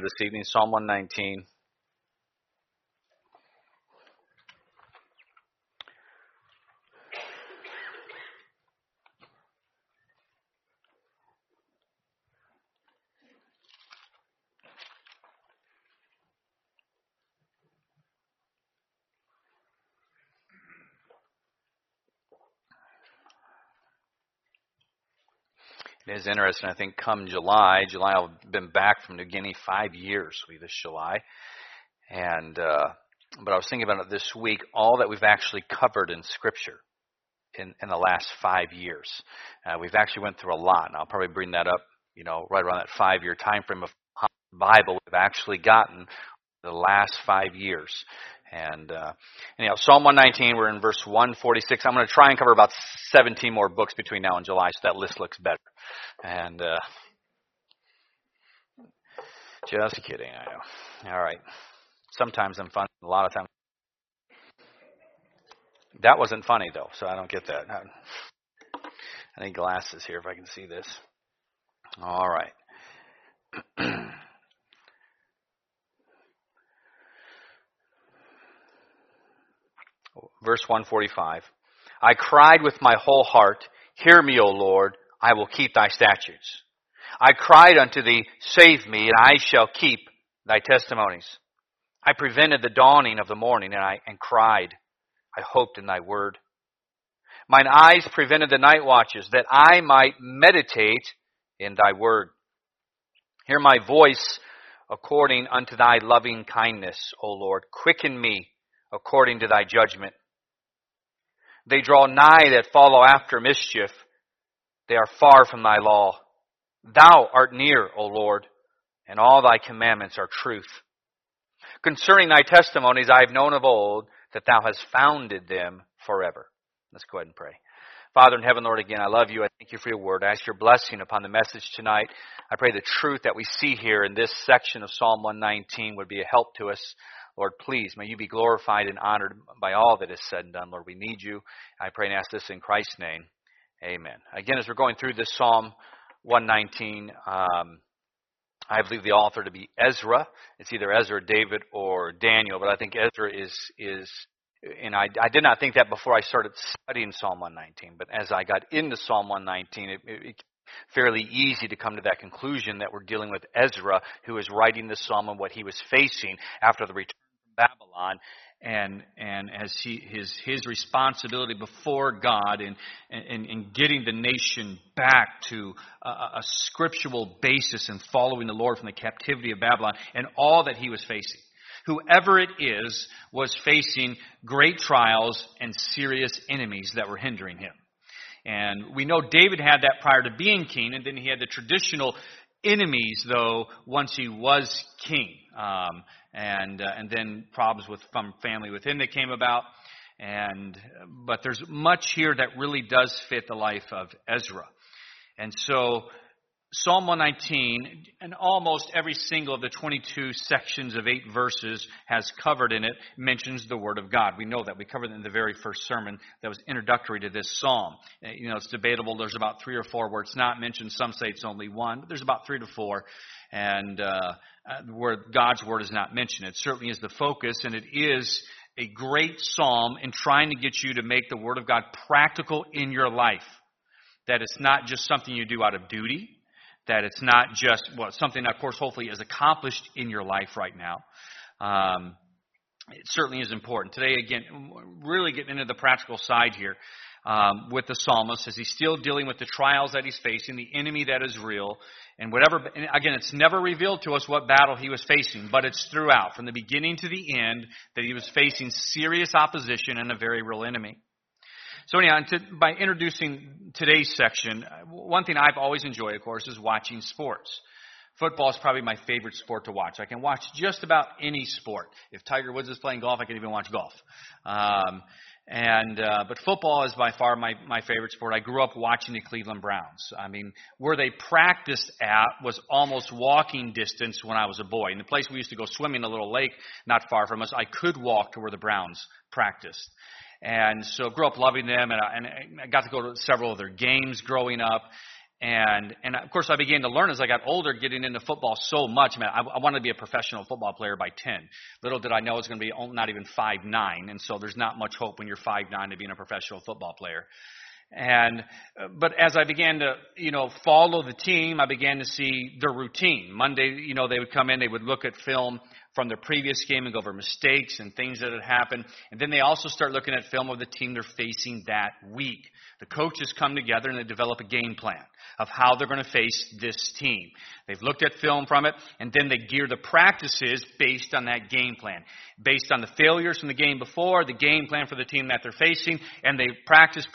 this evening, Psalm 119. It is interesting. I think come July, I've been back from New Guinea 5 years this July. And but I was thinking about it this week, all that we've actually covered in Scripture in the last 5 years. We've actually went through a lot, and I'll probably bring that up, right around that 5-year time frame of how the Bible we've actually gotten the last 5 years. And anyhow, Psalm 119, we're in verse 146. I'm going to try and cover about 17 more books between now and July, so that list looks better. And just kidding, I know. All right. Sometimes I'm funny, a lot of times. That wasn't funny, though, so I don't get that. I need glasses here if I can see this. All right. Verse 145. I cried with my whole heart, hear me, O Lord, I will keep thy statutes. I cried unto thee, save me, and I shall keep thy testimonies. I prevented the dawning of the morning, and cried. I hoped in thy word. Mine eyes prevented the night watches, that I might meditate in thy word. Hear my voice according unto thy loving kindness, O Lord. Quicken me according to thy judgment. They draw nigh that follow after mischief. They are far from thy law. Thou art near, O Lord, and all thy commandments are truth. Concerning thy testimonies I have known of old, that thou hast founded them forever. Let's go ahead and pray. Father in heaven, Lord, again, I love you. I thank you for your word. I ask your blessing upon the message tonight. I pray the truth that we see here in this section of Psalm 119 would be a help to us. Lord, please, may you be glorified and honored by all that is said and done. Lord, we need you. I pray and ask this in Christ's name. Amen. Again, as we're going through this Psalm 119, I believe the author to be Ezra. It's either Ezra, David, or Daniel, but I think Ezra is and I did not think that before I started studying Psalm 119, but as I got into Psalm 119, it fairly easy to come to that conclusion that we're dealing with Ezra, who is writing the psalm and what he was facing after the return from Babylon, and as his responsibility before God in getting the nation back to a scriptural basis and following the Lord from the captivity of Babylon, and all that he was facing. Whoever it is was facing great trials and serious enemies that were hindering him. And we know David had that prior to being king, and then he had the traditional enemies, though, once he was king. And then problems with family within that came about. But there's much here that really does fit the life of Ezra. And so Psalm 119, and almost every single of the 22 sections of 8 verses has covered in it, mentions the Word of God. We know that. We covered it in the very first sermon that was introductory to this psalm. It's debatable. There's about 3 or 4 where it's not mentioned. Some say it's only 1, but there's about 3 to 4. And where God's Word is not mentioned. It certainly is the focus, and it is a great psalm in trying to get you to make the Word of God practical in your life. That it's not just something you do out of duty. That it's not just, something, of course, hopefully is accomplished in your life right now. It certainly is important. Today, again, really getting into the practical side here with the psalmist as he's still dealing with the trials that he's facing, the enemy that is real, and whatever. And again, it's never revealed to us what battle he was facing, but it's throughout, from the beginning to the end, that he was facing serious opposition and a very real enemy. So anyhow, by introducing today's section, one thing I've always enjoyed, of course, is watching sports. Football is probably my favorite sport to watch. I can watch just about any sport. If Tiger Woods is playing golf, I can even watch golf. But football is by far my favorite sport. I grew up watching the Cleveland Browns. I mean, where they practiced at was almost walking distance when I was a boy. In the place we used to go swimming, a little lake not far from us, I could walk to where the Browns practiced. And so grew up loving them, and I got to go to several of their games growing up. And of course, I began to learn as I got older, getting into football so much. Man, I wanted to be a professional football player by 10. Little did I know I was going to be not even 5'9", and so there's not much hope when you're 5'9" to being a professional football player. But as I began to, follow the team, I began to see their routine. Monday, they would come in, they would look at film from their previous game and go over mistakes and things that had happened. And then they also start looking at film of the team they're facing that week. The coaches come together and they develop a game plan of how they're going to face this team. They've looked at film from it, and then they gear the practices based on that game plan. Based on the failures from the game before, the game plan for the team that they're facing, and they practice.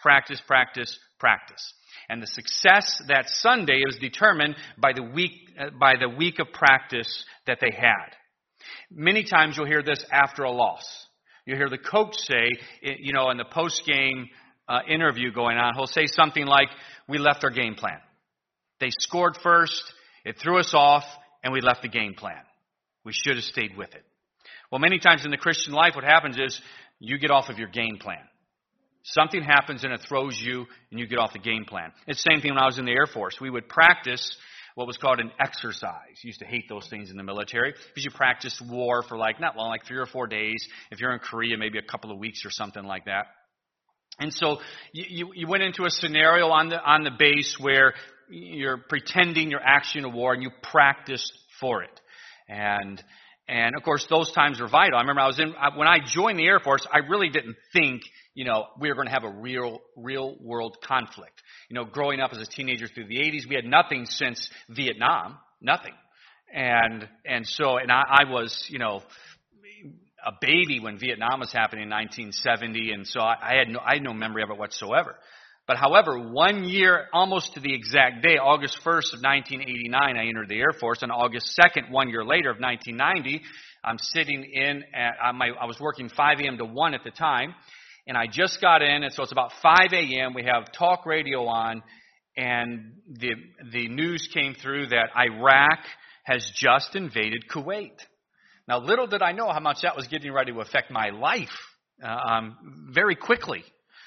And the success that Sunday is determined by the week of practice that they had. Many times you'll hear this after a loss. You'll hear the coach say, in the post-game interview going on, he'll say something like, "We left our game plan. They scored first, it threw us off, and we left the game plan. We should have stayed with it." Well, many times in the Christian life, what happens is you get off of your game plan. Something happens and it throws you, and you get off the game plan. It's the same thing when I was in the Air Force. We would practice what was called an exercise. You used to hate those things in the military because you practiced war for not long, 3 or 4 days. If you're in Korea, maybe a couple of weeks or something like that. And so you went into a scenario on the base where you're pretending you're actually in a war, and you practiced for it. And of course, those times are vital. I remember when I joined the Air Force, I really didn't think, we were going to have a real world conflict. Growing up as a teenager through the 80s, we had nothing since Vietnam, nothing. And I was, a baby when Vietnam was happening in 1970, and so I had no memory of it whatsoever. But however, 1 year, almost to the exact day, August 1st of 1989, I entered the Air Force. On August 2nd, 1 year later of 1990, I'm sitting I was working 5 a.m. to 1 at the time, and I just got in, and so it's about 5 a.m. We have talk radio on, and the news came through that Iraq has just invaded Kuwait. Now, little did I know how much that was getting ready to affect my life very quickly.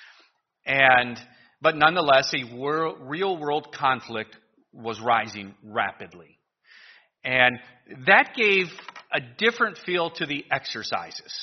But nonetheless, a real-world conflict was rising rapidly. And that gave a different feel to the exercises.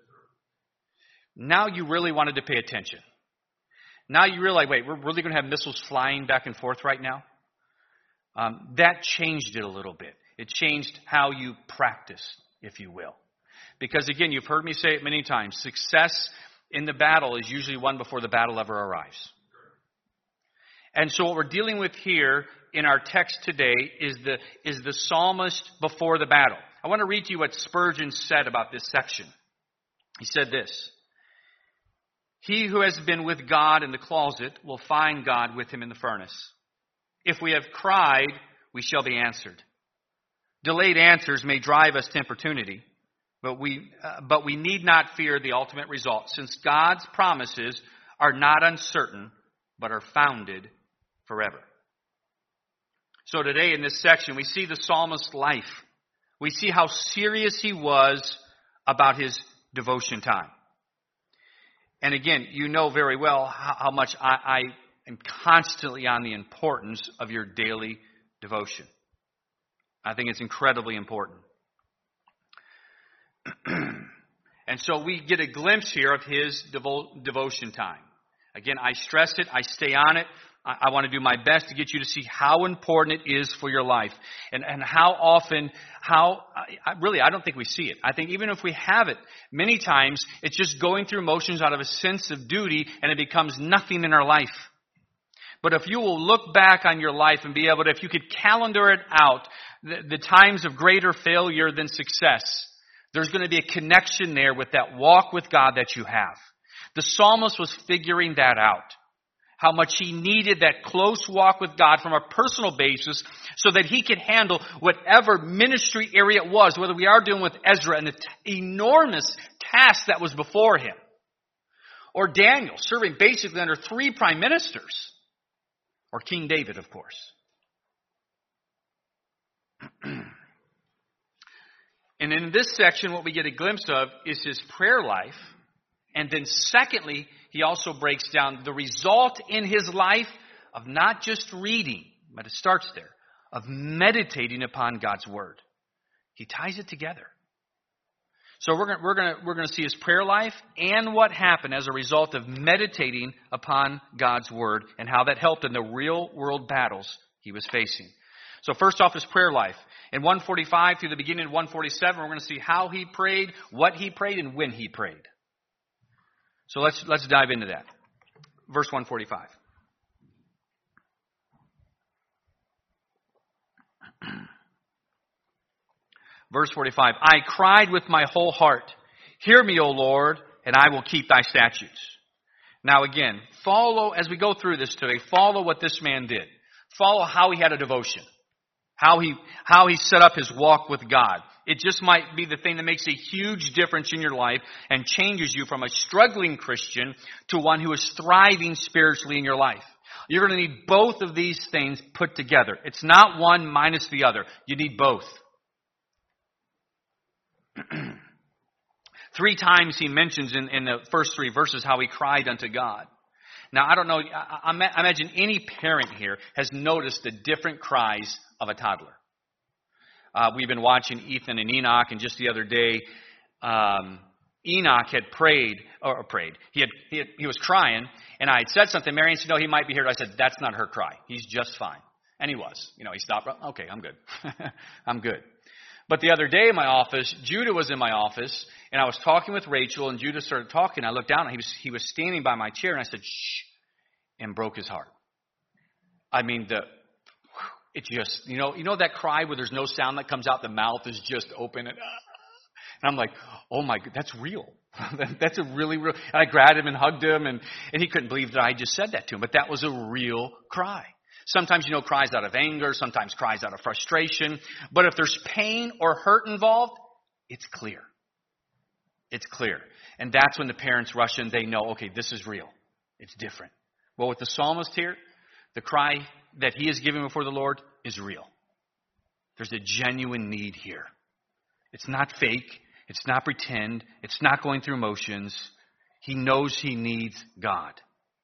Now you really wanted to pay attention. Now you realize, wait, we're really going to have missiles flying back and forth right now? That changed it a little bit. It changed how you practice, if you will. Because again, you've heard me say it many times, success in the battle is usually won before the battle ever arrives. And so what we're dealing with here in our text today is the psalmist before the battle. I want to read to you what Spurgeon said about this section. He said this: "He who has been with God in the closet will find God with him in the furnace. If we have cried, we shall be answered. Delayed answers may drive us to importunity, but we need not fear the ultimate result, since God's promises are not uncertain, but are founded forever." So today in this section, we see the psalmist's life. We see how serious he was about his devotion time. And again, you know very well how much I am constantly on the importance of your daily devotion. I think it's incredibly important. And so we get a glimpse here of his devotion time. Again, I stress it. I stay on it. I want to do my best to get you to see how important it is for your life. And how often, I don't think we see it. I think even if we have it, many times it's just going through motions out of a sense of duty, and it becomes nothing in our life. But if you will look back on your life and be able to, if you could calendar it out, the times of greater failure than success, there's going to be a connection there with that walk with God that you have. The psalmist was figuring that out. How much he needed that close walk with God from a personal basis so that he could handle whatever ministry area it was, whether we are dealing with Ezra and the enormous task that was before him, or Daniel serving basically under 3 prime ministers, or King David, of course. And in this section, what we get a glimpse of is his prayer life. And then secondly, he also breaks down the result in his life of not just reading, but it starts there, of meditating upon God's Word. He ties it together. So we're going to see his prayer life and what happened as a result of meditating upon God's Word and how that helped in the real world battles he was facing. So first off, his prayer life. In 145 through the beginning of 147, we're going to see how he prayed, what he prayed, and when he prayed. So let's dive into that. Verse 145. Verse 45, I cried with my whole heart. Hear me, O Lord, and I will keep thy statutes. Now again, follow, as we go through this today, follow what this man did. Follow how he had a devotion. How he set up his walk with God. It just might be the thing that makes a huge difference in your life and changes you from a struggling Christian to one who is thriving spiritually in your life. You're going to need both of these things put together. It's not one minus the other. You need both. 3 times he mentions in the first 3 verses how he cried unto God. Now, I don't know, I imagine any parent here has noticed the different cries of a toddler. We've been watching Ethan and Enoch, and just the other day, Enoch had prayed. He was crying, and I had said something. Marion said, no, he might be here. I said, that's not her cry. He's just fine. And he was. He stopped. Okay, I'm good. I'm good. But the other day in my office, Judah was in my office, and I was talking with Rachel, and Judah started talking. I looked down, and he was standing by my chair, and I said, shh, and broke his heart. I mean, it just, you know that cry where there's no sound that comes out, the mouth is just open, and I'm like, oh my God, that's real. That's a really real, and I grabbed him and hugged him, and he couldn't believe that I just said that to him, but that was a real cry. Sometimes, cries out of anger, sometimes cries out of frustration. But if there's pain or hurt involved, it's clear. It's clear. And that's when the parents rush in. They know, okay, this is real. It's different. Well, with the psalmist here, the cry that he is giving before the Lord is real. There's a genuine need here. It's not fake. It's not pretend. It's not going through motions. He knows he needs God.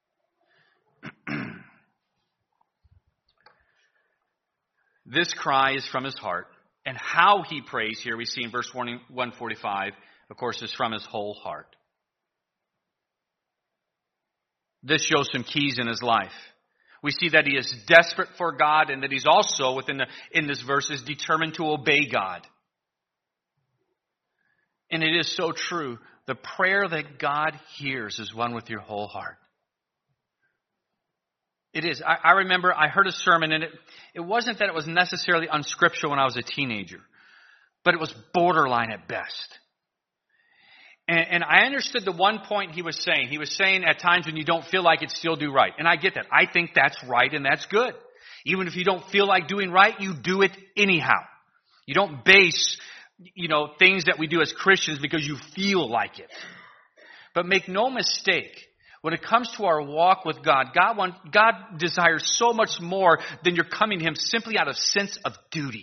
This cry is from his heart, and how he prays here, we see in verse 145, of course, is from his whole heart. This shows some keys in his life. We see that he is desperate for God, and that he's also, in this verse, is determined to obey God. And it is so true. The prayer that God hears is one with your whole heart. It is. I remember I heard a sermon, and it wasn't that it was necessarily unscriptural when I was a teenager, but it was borderline at best. And I understood the one point he was saying. He was saying at times when you don't feel like it, still do right. And I get that. I think that's right and that's good. Even if you don't feel like doing right, you do it anyhow. You don't base, things that we do as Christians because you feel like it. But make no mistake. When it comes to our walk with God, God desires so much more than you're coming to him simply out of sense of duty.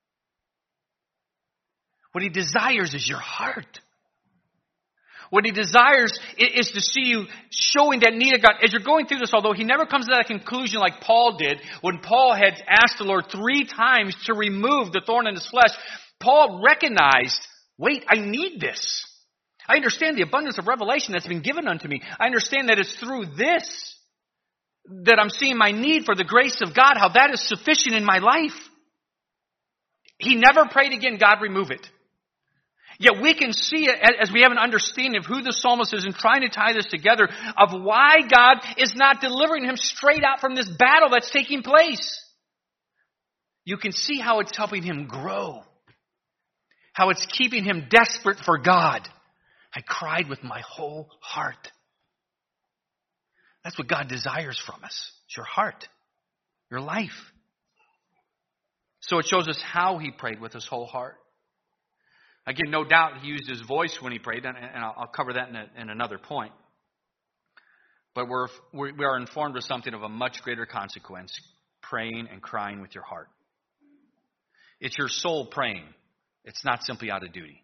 What he desires is your heart. What he desires is to see you showing that need of God. As you're going through this, although he never comes to that conclusion like Paul did, when Paul had asked the Lord 3 times to remove the thorn in his flesh, Paul recognized, wait, I need this. I understand the abundance of revelation that's been given unto me. I understand that it's through this that I'm seeing my need for the grace of God, how that is sufficient in my life. He never prayed again, God, remove it. Yet we can see it as we have an understanding of who the psalmist is and trying to tie this together of why God is not delivering him straight out from this battle that's taking place. You can see how it's helping him grow. How it's keeping him desperate for God. I cried with my whole heart. That's what God desires from us. It's your heart, your life. So it shows us how he prayed with his whole heart. Again, no doubt he used his voice when he prayed, and I'll cover that in another point. But we are informed of something of a much greater consequence, praying and crying with your heart. It's your soul praying. It's not simply out of duty.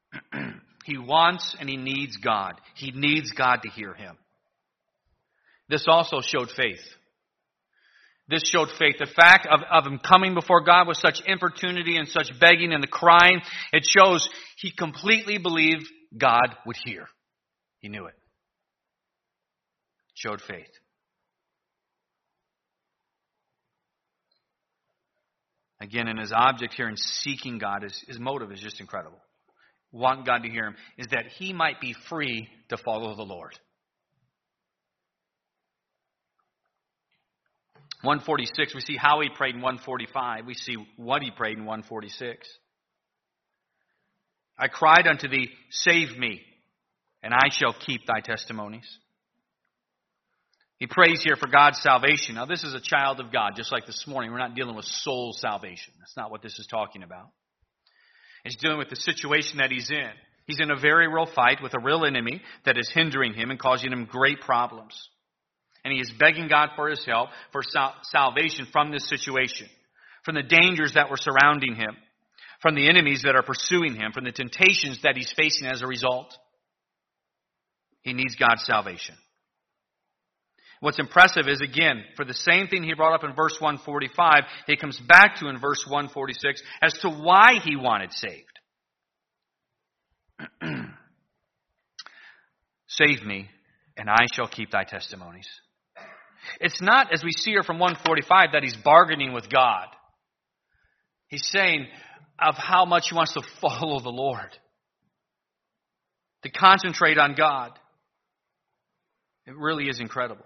He wants and he needs God. He needs God to hear him. this also showed faith. This showed faith. The fact of him coming before God with such importunity and such begging and the crying, it shows he completely believed God would hear. He knew it. Showed faith. Again, in his object here in seeking God, his motive is just incredible. Want God to hear him is that he might be free to follow the Lord. 146, we see how he prayed in 145. We see what he prayed in 146. I cried unto thee, save me, and I shall keep thy testimonies. He prays here for God's salvation. Now, this is a child of God, just like this morning. We're not dealing with soul salvation. That's not what this is talking about. It's dealing with the situation that he's in. He's in a very real fight with a real enemy that is hindering him and causing him great problems. And he is begging God for his help, for salvation from this situation, from the dangers that were surrounding him, from the enemies that are pursuing him, from the temptations that he's facing as a result. He needs God's salvation. What's impressive is, again, for the same thing he brought up in verse 145, he comes back to in verse 146 as to why he wanted saved. Save me, and I shall keep thy testimonies. It's not, as we see here from 145, that he's bargaining with God. He's saying of how much he wants to follow the Lord, to concentrate on God. It really is incredible.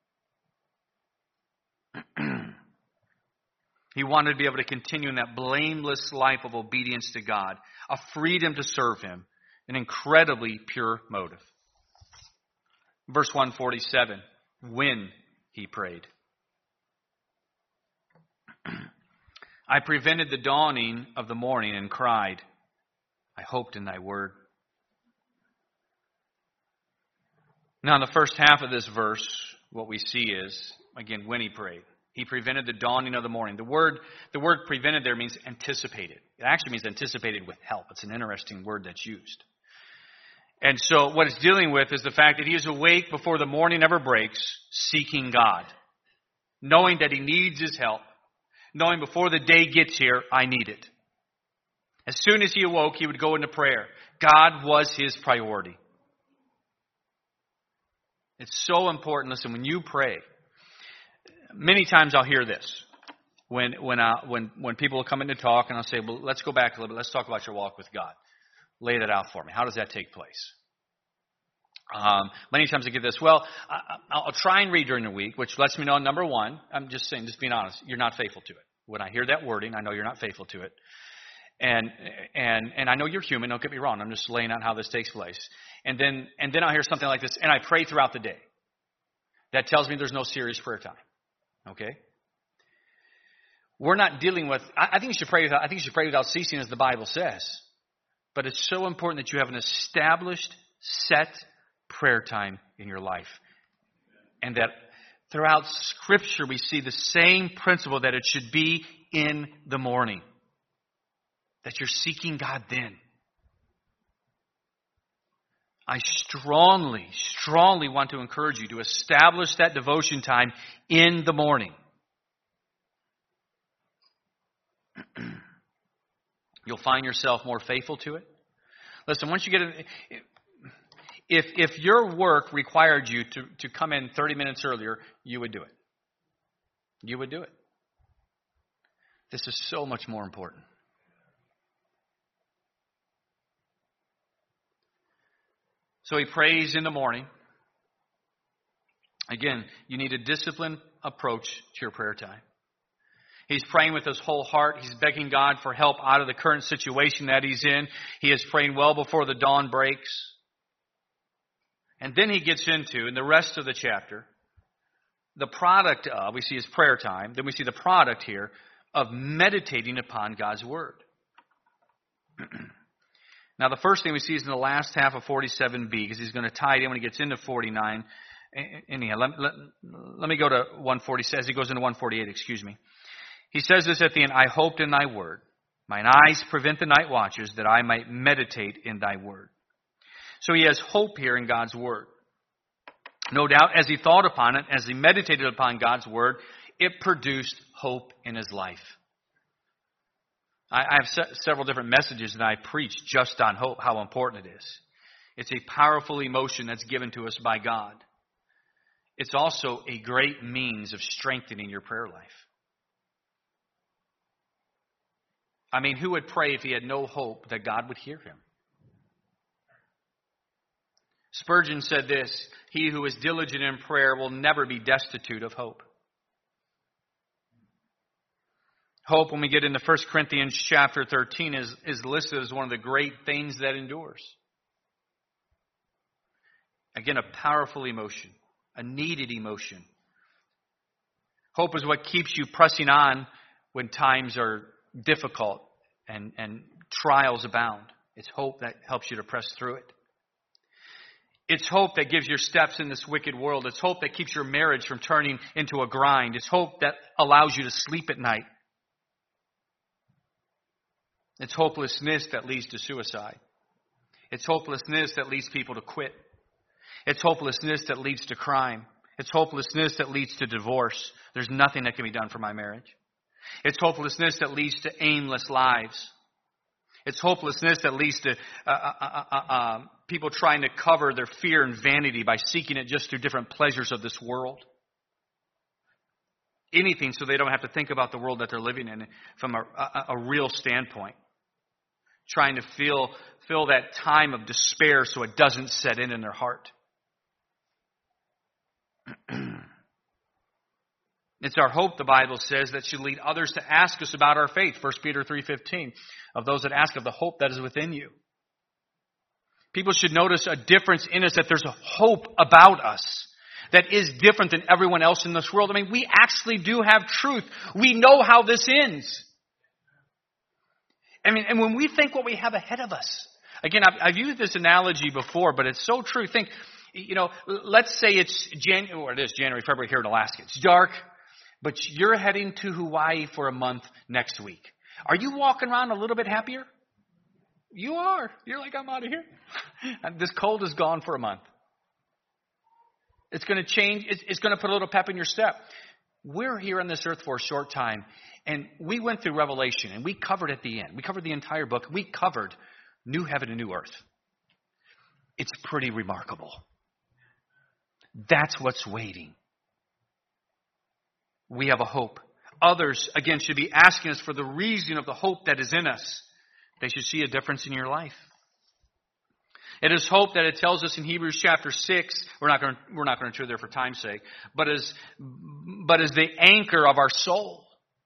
He wanted to be able to continue in that blameless life of obedience to God, a freedom to serve him, an incredibly pure motive. Verse 147, when he prayed. I prevented the dawning of the morning and cried, I hoped in thy word. Now in the first half of this verse, what we see is, again, when he prayed. He prevented the dawning of the morning. The word prevented there means anticipated. It actually means anticipated with help. It's an interesting word that's used. And so what it's dealing with is the fact that he is awake before the morning ever breaks, seeking God, knowing that he needs his help, knowing before the day gets here, I need it. As soon as he awoke, he would go into prayer. God was his priority. It's so important. Listen, when you pray, many times I'll hear this when people will come in to talk, and I'll say, well, let's go back a little bit. Let's talk about your walk with God. Lay that out for me. How does that take place? Many times I get this, well, I'll try and read during the week, which lets me know, number one, I'm just saying, just being honest, you're not faithful to it. When I hear that wording, I know you're not faithful to it. And I know you're human, don't get me wrong. I'm just laying out how this takes place. And then I'll hear something like this, and I pray throughout the day. That tells me there's no serious prayer time. Okay? We're not dealing with, I think you should pray without ceasing, as the Bible says. But it's so important that you have an established, set prayer time in your life. And that throughout Scripture we see the same principle, that it should be in the morning. That you're seeking God then. I strongly, strongly want to encourage you to establish that devotion time in the morning. You'll find yourself more faithful to it. Listen, once you get it, if your work required you to come in 30 minutes earlier, you would do it. You would do it. This is so much more important. So he prays in the morning. Again, you need a disciplined approach to your prayer time. He's praying with his whole heart. He's begging God for help out of the current situation that he's in. He is praying well before the dawn breaks. And then he gets into, in the rest of the chapter, the product of, we see his prayer time, then we see the product here of meditating upon God's word. Now, the first thing we see is in the last half of 47b, because he's going to tie it in when he gets into 49. Anyhow, let me go to 146. He goes into 148, excuse me. He says this at the end, I hoped in thy word. Mine eyes prevent the night watches, that I might meditate in thy word. So he has hope here in God's word. No doubt, as he thought upon it, as he meditated upon God's word, it produced hope in his life. I have several different messages that I preach just on hope, how important it is. It's a powerful emotion that's given to us by God. It's also a great means of strengthening your prayer life. I mean, who would pray if he had no hope that God would hear him? Spurgeon said this, "He who is diligent in prayer will never be destitute of hope." Hope, when we get into 1 Corinthians chapter 13, is listed as one of the great things that endures. Again, a powerful emotion, a needed emotion. Hope is what keeps you pressing on when times are difficult and trials abound. It's hope that helps you to press through it. It's hope that gives your steps in this wicked world. It's hope that keeps your marriage from turning into a grind. It's hope that allows you to sleep at night. It's hopelessness that leads to suicide. It's hopelessness that leads people to quit. It's hopelessness that leads to crime. It's hopelessness that leads to divorce. There's nothing that can be done for my marriage. It's hopelessness that leads to aimless lives. It's hopelessness that leads to people trying to cover their fear and vanity by seeking it just through different pleasures of this world. Anything so they don't have to think about the world that they're living in from a real standpoint. Trying to fill that time of despair so it doesn't set in their heart. It's our hope, the Bible says, that should lead others to ask us about our faith. 1 Peter 3:15, of those that ask of the hope that is within you. People should notice a difference in us, that there's a hope about us that is different than everyone else in this world. I mean, we actually do have truth. We know how this ends. I mean, and when we think what we have ahead of us, again, I've used this analogy before, but it's so true. Think, let's say it's January, February here in Alaska. It's dark, but you're heading to Hawaii for a month next week. Are you walking around a little bit happier? You are. You're like, I'm out of here. This cold is gone for a month. It's going to change. It's going to put a little pep in your step. We're here on this earth for a short time, and we went through Revelation, and we covered at the end. We covered the entire book. We covered new heaven and new earth. It's pretty remarkable. That's what's waiting. We have a hope. Others, again, should be asking us for the reason of the hope that is in us. They should see a difference in your life. It is hope that it tells us in Hebrews chapter 6. We're not going to turn there for time's sake, but as the anchor of our soul.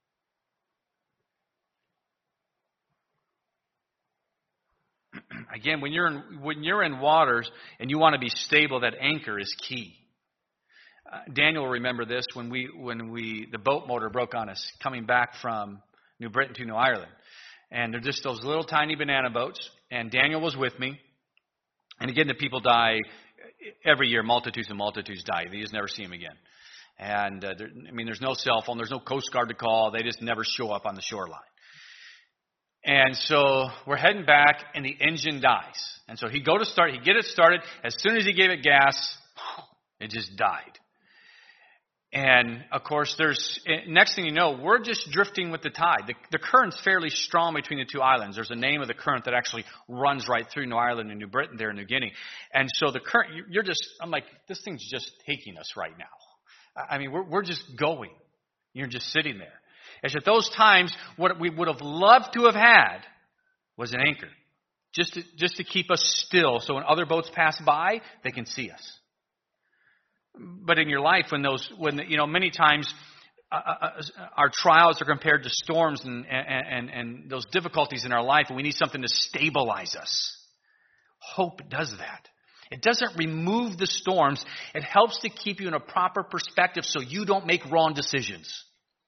Again, when you're in waters and you want to be stable, that anchor is key. Daniel will remember this when the boat motor broke on us coming back from New Britain to New Ireland, and they're just those little tiny banana boats. And Daniel was with me. And again, the people die every year. Multitudes and multitudes die. You just never see them again. And there's no cell phone. There's no Coast Guard to call. They just never show up on the shoreline. And so we're heading back, and the engine dies. And so he'd get it started. As soon as he gave it gas, it just died. And of course, next thing you know, we're just drifting with the tide. The current's fairly strong between the two islands. There's a name of the current that actually runs right through New Ireland and New Britain there in New Guinea. And so the current, I'm like, this thing's just taking us right now. I mean, we're just going. You're just sitting there. It's at those times, what we would have loved to have had was an anchor. Just to keep us still, so when other boats pass by, they can see us. But in your life, many times our trials are compared to storms and those difficulties in our life, and we need something to stabilize us. Hope does that. It doesn't remove the storms. It helps to keep you in a proper perspective so you don't make wrong decisions.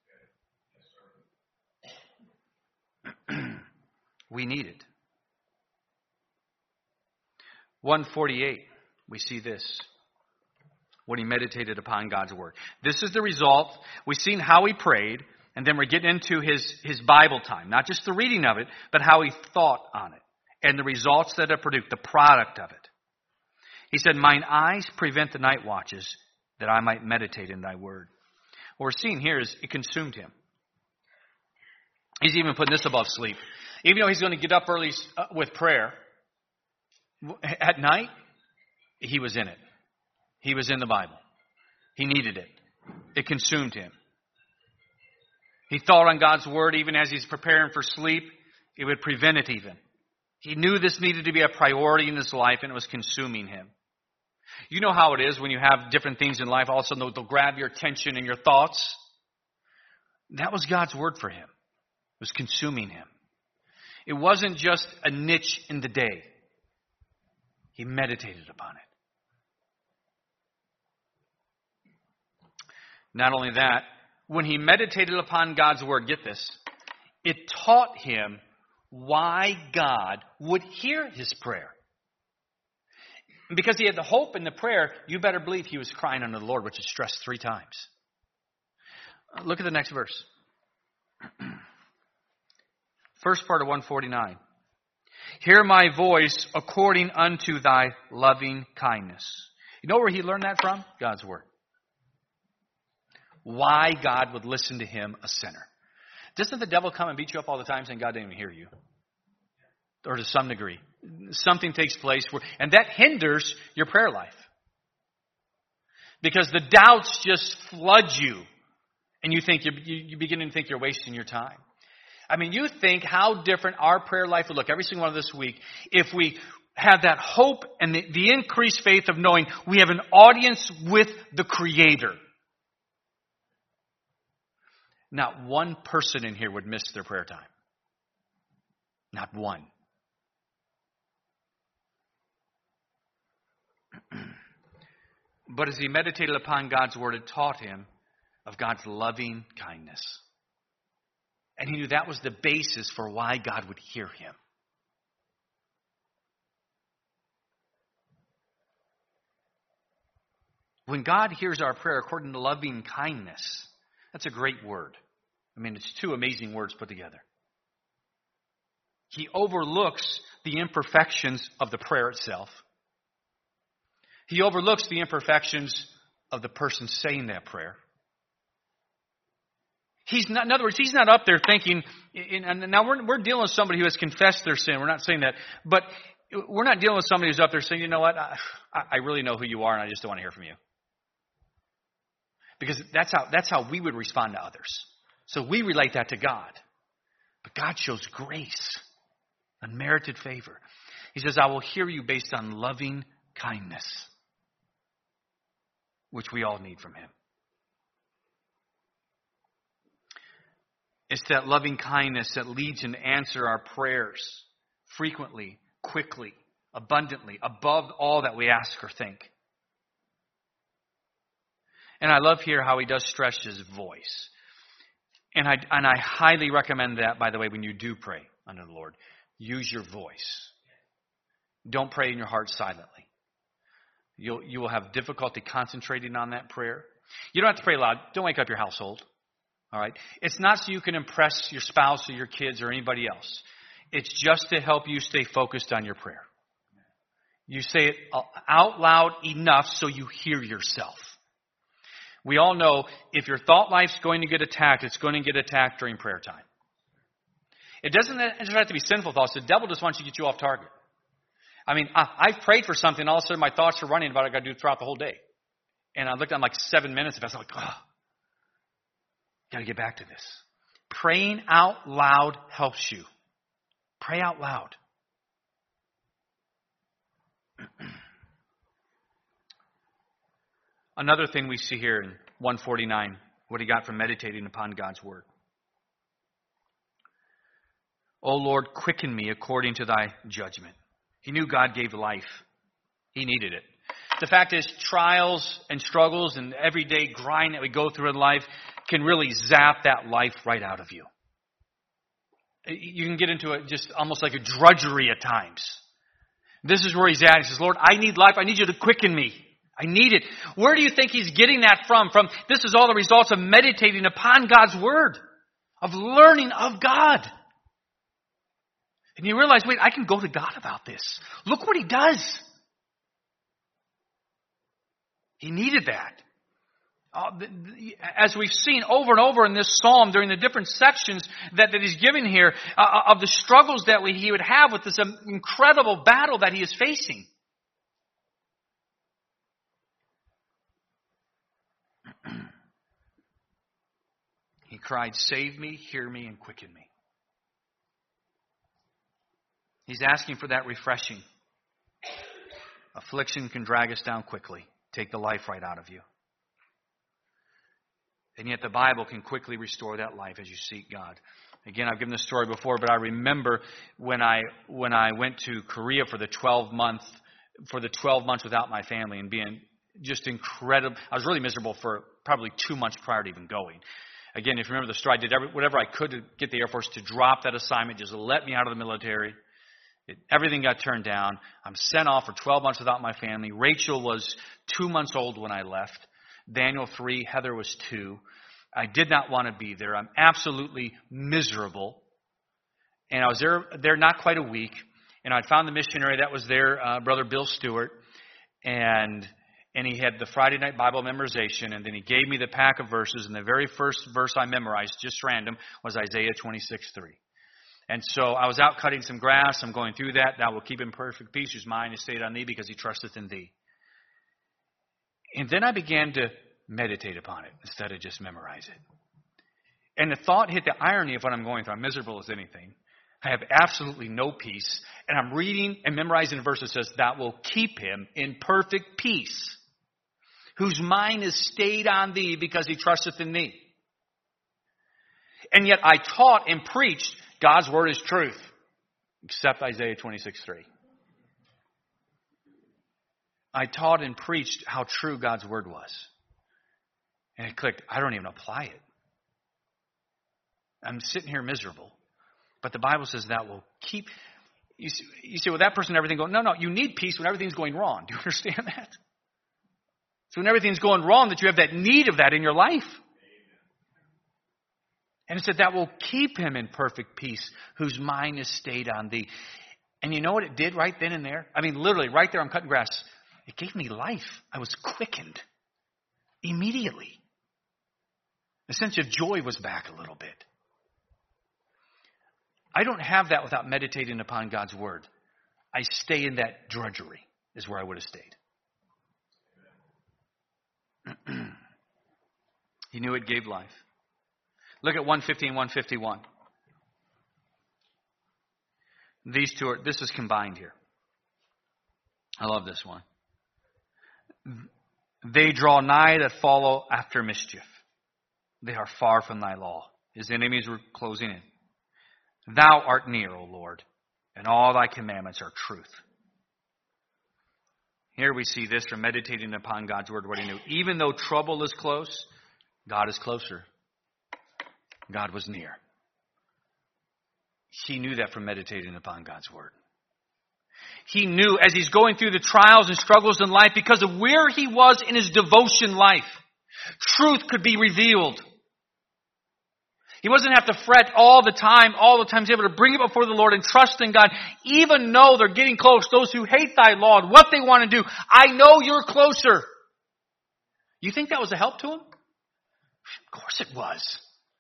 We need it. 148, we see this. When he meditated upon God's word. This is the result. We've seen how he prayed, and then we're getting into his Bible time. Not just the reading of it, but how he thought on it. And the results that it produced, the product of it. He said, mine eyes prevent the night watches, that I might meditate in thy word. What we're seeing here is it consumed him. He's even putting this above sleep. Even though he's going to get up early with prayer, at night, he was in it. He was in the Bible. He needed it. It consumed him. He thought on God's word even as he's preparing for sleep. It would prevent it even. He knew this needed to be a priority in his life, and it was consuming him. You know how it is when you have different things in life, all of a sudden they'll grab your attention and your thoughts. That was God's word for him. It was consuming him. It wasn't just a niche in the day. He meditated upon it. Not only that, when he meditated upon God's word, get this, it taught him why God would hear his prayer. Because he had the hope in the prayer, you better believe he was crying unto the Lord, which is stressed 3 times. Look at the next verse. First part of 149. Hear my voice according unto thy loving kindness. You know where he learned that from? God's word. Why God would listen to him, a sinner. Doesn't the devil come and beat you up all the time saying God didn't even hear you? Or to some degree. Something takes place and that hinders your prayer life. Because the doubts just flood you. And you begin to think you're wasting your time. I mean, you think how different our prayer life would look every single one of this week if we have that hope and the increased faith of knowing we have an audience with the Creator. Not one person in here would miss their prayer time. Not one. But as he meditated upon God's word, it taught him of God's loving kindness. And he knew that was the basis for why God would hear him. When God hears our prayer according to loving kindness, that's a great word. I mean, it's 2 amazing words put together. He overlooks the imperfections of the prayer itself. He overlooks the imperfections of the person saying that prayer. In other words, he's not up there thinking, and now we're dealing with somebody who has confessed their sin. We're not saying that. But we're not dealing with somebody who's up there saying, you know what, I really know who you are and I just don't want to hear from you. Because that's how we would respond to others. So we relate that to God. But God shows grace, unmerited favor. He says, I will hear you based on loving kindness, which we all need from him. It's that loving kindness that leads him to answer our prayers frequently, quickly, abundantly, above all that we ask or think. And I love here how he does stress his voice. And I highly recommend that, by the way, when you do pray unto the Lord. Use your voice. Don't pray in your heart silently. You will have difficulty concentrating on that prayer. You don't have to pray loud. Don't wake up your household. All right? It's not so you can impress your spouse or your kids or anybody else. It's just to help you stay focused on your prayer. You say it out loud enough so you hear yourself. We all know if your thought life's going to get attacked, it's going to get attacked during prayer time. It doesn't have to be sinful thoughts. The devil just wants to get you off target. I mean, I've prayed for something, all of a sudden my thoughts are running about what I got to do throughout the whole day. And I looked at like 7 minutes, and I was like, got to get back to this. Praying out loud helps you. Pray out loud. Another thing we see here in 149, what he got from meditating upon God's word. O Lord, quicken me according to thy judgment. He knew God gave life. He needed it. The fact is, trials and struggles and everyday grind that we go through in life can really zap that life right out of you. You can get into it just almost like a drudgery at times. This is where he's at. He says, Lord, I need life. I need you to quicken me. I need it. Where do you think he's getting that from? This is all the results of meditating upon God's word, of learning of God. And you realize, wait, I can go to God about this. Look what he does. He needed that. As we've seen over and over in this psalm during the different sections that he's given here of the struggles that he would have with this incredible battle that he is facing. He cried, "Save me, hear me, and quicken me." He's asking for that refreshing. Affliction can drag us down quickly, take the life right out of you. And yet the Bible can quickly restore that life as you seek God. Again, I've given this story before, but I remember when I went to Korea for the 12 months without my family and being just incredible. I was really miserable for probably 2 months prior to even going. Again, if you remember the story, I did whatever I could to get the Air Force to drop that assignment, just let me out of the military. Everything got turned down. I'm sent off for 12 months without my family. Rachel was 2 months old when I left. Daniel 3, Heather was 2. I did not want to be there. I'm absolutely miserable. And I was there not quite a week. And I'd found the missionary that was there, Brother Bill Stewart. And he had the Friday night Bible memorization. And then he gave me the pack of verses. And the very first verse I memorized, just random, was Isaiah 26:3. And so I was out cutting some grass. I'm going through that. Thou will keep in perfect peace whose mind is stayed on thee because he trusteth in thee. And then I began to meditate upon it instead of just memorize it. And the thought hit the irony of what I'm going through. I'm miserable as anything. I have absolutely no peace. And I'm reading and memorizing a verse that says, "That will keep him in perfect peace, whose mind is stayed on thee because he trusteth in thee." And yet I taught and preached God's word is truth, except Isaiah 26:3. I taught and preached how true God's word was. And it clicked. I don't even apply it. I'm sitting here miserable. But the Bible says that will keep... You say, well, that person, everything going... No, you need peace when everything's going wrong. Do you understand that? So when everything's going wrong, that you have that need of that in your life. And it said that will keep him in perfect peace, whose mind is stayed on thee. And you know what it did right then and there? I mean, literally, right there, I'm cutting grass. It gave me life. I was quickened immediately. The sense of joy was back a little bit. I don't have that without meditating upon God's word. I stay in that drudgery, is where I would have stayed. He knew it gave life. Look at 150 and 151. These two this is combined here. I love this one. They draw nigh that follow after mischief. They are far from thy law. His enemies were closing in. Thou art near, O Lord, and all thy commandments are truth. Here we see this from meditating upon God's word, what he knew. Even though trouble is close, God is closer. God was near. He knew that from meditating upon God's word. He knew as he's going through the trials and struggles in life, because of where he was in his devotion life, truth could be revealed. He wasn't have to fret all the time. He's able to bring it before the Lord and trust in God. Even though they're getting close, those who hate thy law, what they want to do, I know you're closer. You think that was a help to him? Of course it was.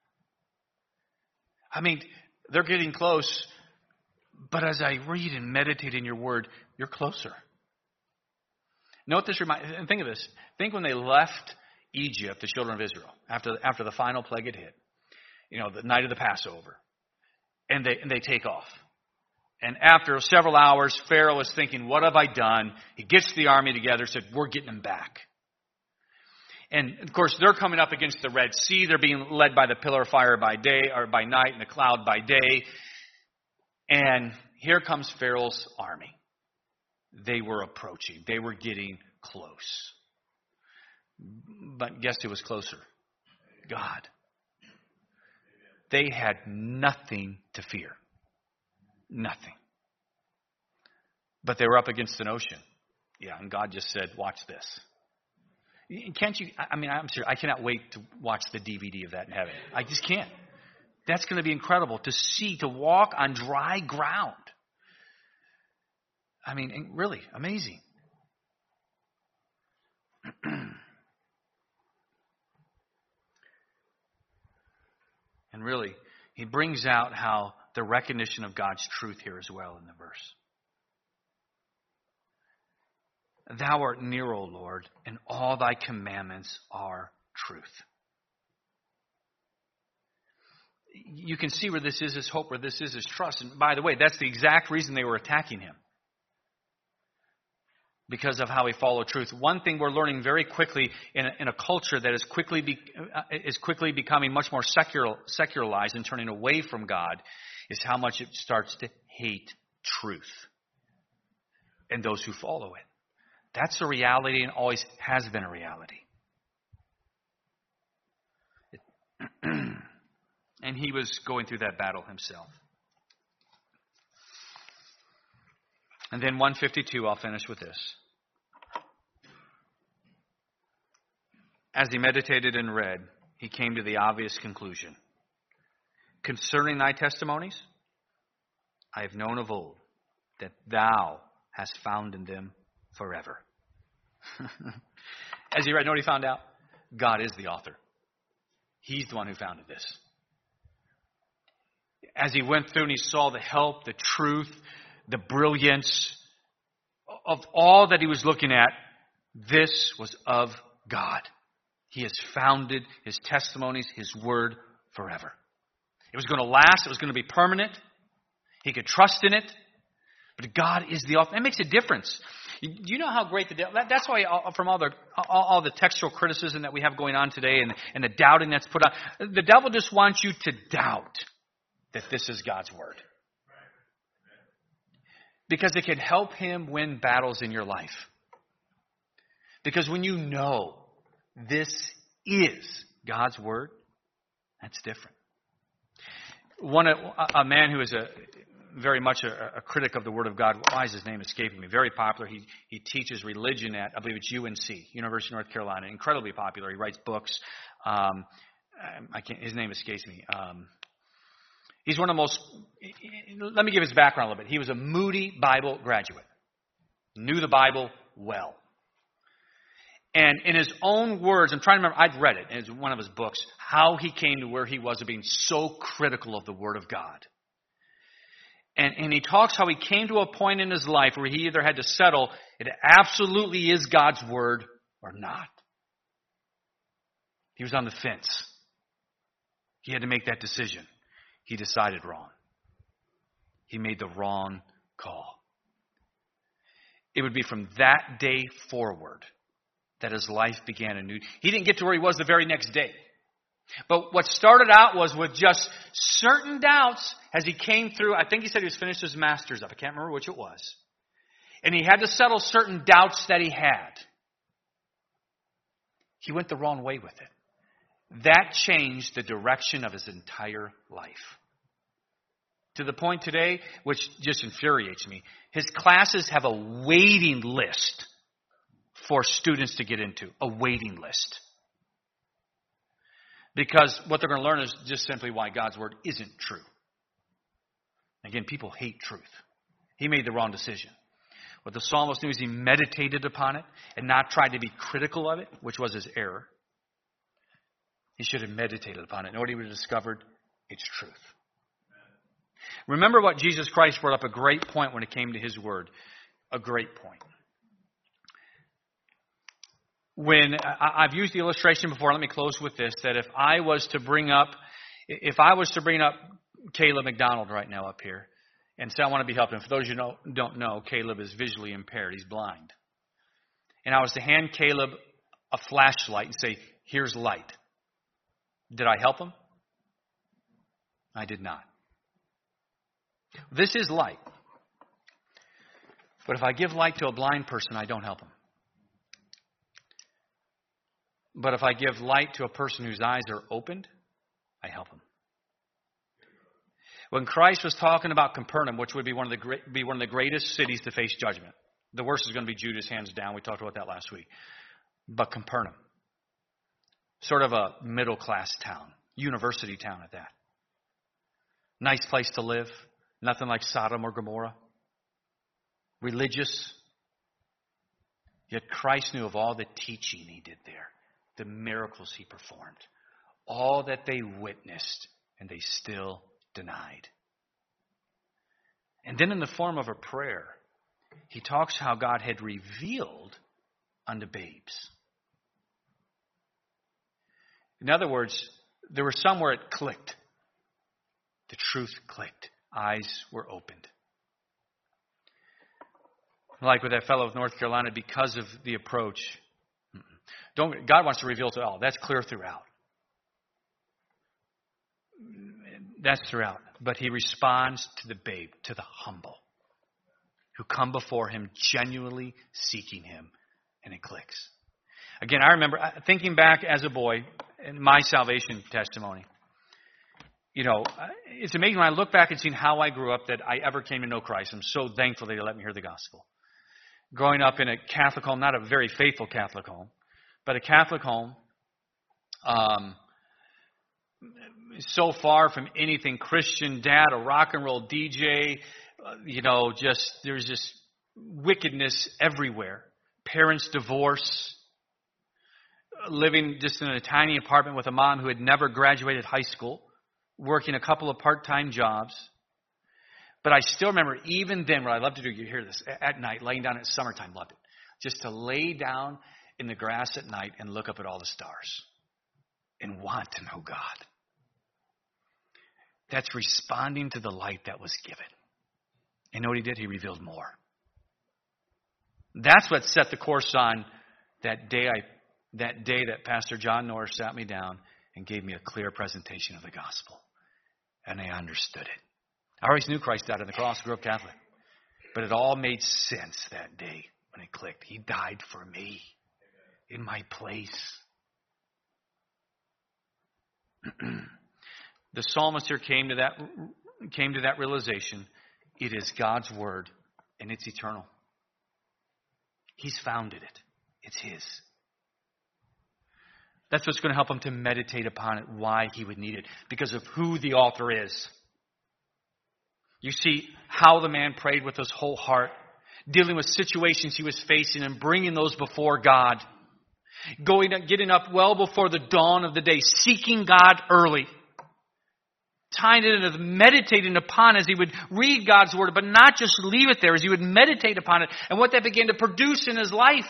I mean, they're getting close, but as I read and meditate in your word, you're closer. Know what this reminds me, and think of this. Think when they left Egypt, the children of Israel, after the final plague had hit. You know, the night of the Passover. And they take off. And after several hours, Pharaoh is thinking, what have I done? He gets the army together, said, we're getting them back. And of course, they're coming up against the Red Sea. They're being led by the pillar of fire by day or by night and the cloud by day. And here comes Pharaoh's army. They were approaching. They were getting close. But guess who was closer? God. They had nothing to fear. Nothing. But they were up against an ocean. Yeah, and God just said, watch this. Can't you? I mean, I'm serious. I cannot wait to watch the DVD of that in heaven. I just can't. That's going to be incredible to see, to walk on dry ground. I mean, really amazing. And really, he brings out how the recognition of God's truth here as well in the verse. Thou art near, O Lord, and all thy commandments are truth. You can see where this is his hope, where this is his trust. And by the way, that's the exact reason they were attacking him. Because of how he followed truth. One thing we're learning very quickly in a culture that is quickly becoming much more secularized and turning away from God is how much it starts to hate truth and those who follow it. That's a reality and always has been a reality. And he was going through that battle himself. And then 152, I'll finish with this. As he meditated and read, he came to the obvious conclusion. Concerning thy testimonies, I have known of old that thou hast found in them forever. As he read, know what he found out? God is the author. He's the one who founded this. As he went through and he saw the help, the truth, the brilliance of all that he was looking at, this was of God. He has founded his testimonies, his word forever. It was going to last. It was going to be permanent. He could trust in it. But God is the author. That makes a difference. Do you know how great the devil... That's why from all the textual criticism that we have going on today and the doubting that's put on, the devil just wants you to doubt that this is God's word. Because it can help him win battles in your life. Because when you know this is God's word, that's different. A man who is very much a critic of the Word of God, why is his name escaping me? Very popular. He teaches religion at, I believe it's UNC, University of North Carolina. Incredibly popular. He writes books. His name escapes me. He's one of the most, let me give his background a little bit. He was a Moody Bible graduate. Knew the Bible well. And in his own words, I'm trying to remember, I'd read it, and it's one of his books, how he came to where he was of being so critical of the Word of God. And he talks how he came to a point in his life where he either had to settle, it absolutely is God's Word or not. He was on the fence. He had to make that decision. He decided wrong. He made the wrong call. It would be from that day forward that his life began anew. He didn't get to where he was the very next day. But what started out was with just certain doubts as he came through. I think he said he was finished his master's up. I can't remember which it was. And he had to settle certain doubts that he had. He went the wrong way with it. That changed the direction of his entire life. To the point today, which just infuriates me, his classes have a waiting list for students to get into. A waiting list. Because what they're going to learn is just simply why God's Word isn't true. Again, people hate truth. He made the wrong decision. What the psalmist knew is he meditated upon it and not tried to be critical of it, which was his error. He should have meditated upon it. And what he would have discovered, it's truth. Remember what Jesus Christ brought up, a great point when it came to his word. A great point. When I've used the illustration before, let me close with this, that if I was to bring up Caleb McDonald right now up here and say I want to be helped him. For those of you who don't know, Caleb is visually impaired. He's blind. And I was to hand Caleb a flashlight and say, here's light. Did I help him? I did not. This is light. But if I give light to a blind person, I don't help him. But if I give light to a person whose eyes are opened, I help him. When Christ was talking about Capernaum, which would be one of the greatest cities to face judgment, the worst is going to be Judas, hands down. We talked about that last week. But Capernaum, sort of a middle class town, university town at that. Nice place to live, nothing like Sodom or Gomorrah. Religious. Yet Christ knew of all the teaching he did there. The miracles he performed, all that they witnessed and they still denied. And then in the form of a prayer, he talks how God had revealed unto babes. In other words, there were some where it clicked. The truth clicked. Eyes were opened. Like with that fellow of North Carolina, because of the approach. God wants to reveal to all. That's clear throughout. That's throughout. But he responds to the babe, to the humble, who come before him genuinely seeking him, and it clicks. Again, I remember thinking back as a boy in my salvation testimony. You know, it's amazing when I look back and see how I grew up that I ever came to know Christ. I'm so thankful that he let me hear the gospel. Growing up in a Catholic home, not a very faithful Catholic home, but a Catholic home, so far from anything Christian, dad, a rock and roll DJ, there's just wickedness everywhere. Parents divorce, living just in a tiny apartment with a mom who had never graduated high school, working a couple of part-time jobs. But I still remember, even then, what I love to do, you hear this, at night, laying down at summertime, loved it. Just to lay down in the grass at night and look up at all the stars and want to know God. That's responding to the light that was given. And you know what he did? He revealed more. That's what set the course on that day that Pastor John Norris sat me down and gave me a clear presentation of the gospel. And I understood it. I always knew Christ died on the cross, grew up Catholic. But it all made sense that day when it clicked. He died for me in my place. The psalmist here came to that realization. It is God's word, and it's eternal. He's founded it. It's his. That's what's going to help him to meditate upon it, why he would need it, because of who the author is. You see how the man prayed with his whole heart, dealing with situations he was facing and bringing those before God. Getting up well before the dawn of the day, seeking God early. Tying it into meditating upon as he would read God's word, but not just leave it there, as he would meditate upon it and what that began to produce in his life.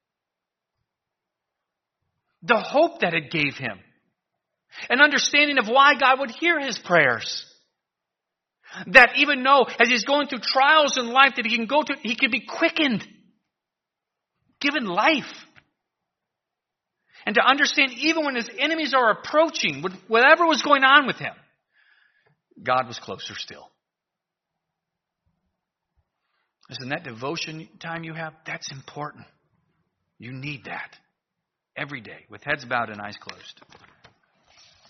The hope that it gave him. An understanding of why God would hear his prayers. That even though as he's going through trials in life that he can be quickened. Given life. And to understand even when his enemies are approaching, whatever was going on with him, God was closer still. Listen, that devotion time you have, that's important. You need that every day with heads bowed and eyes closed.